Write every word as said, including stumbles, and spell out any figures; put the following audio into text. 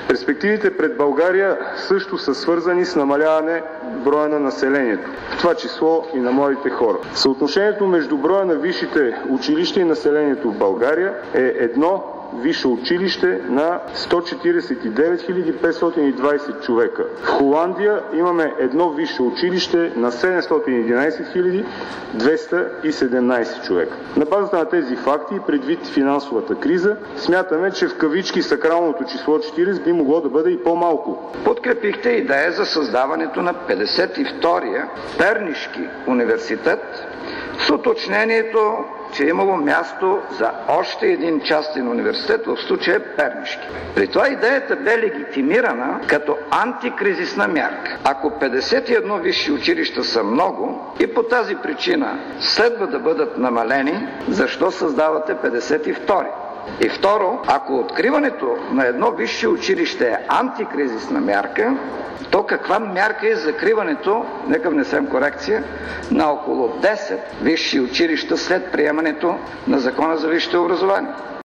Перспективите пред България също са свързани с намаляване броя на населението, в това число и на младите хора. Съотношението между броя на висшите училища и населението в България е едно висше училище на сто четиридесет и девет хиляди петстотин и двадесет човека. В Холандия имаме едно висше училище на седемстотин и единадесет хиляди двеста и седемнадесет човека. На базата на тези факти и предвид финансовата криза, смятаме, че в кавички сакралното число четиридесет би могло да бъде и по-малко. Подкрепихте идея за създаването на петдесет и втория Пернишки университет с уточнението, че е имало място за още един частен университет, в случая Пернишки. При това идеята бе легитимирана като антикризисна мярка. Ако петдесет и едно висши училища са много и по тази причина следва да бъдат намалени, защо създавате петдесет и втори? И второ, ако откриването на едно висше училище е антикризисна мярка, то каква мярка е закриването, нека внесем корекция, на около десет висши училища след приемането на Закона за висшето образование?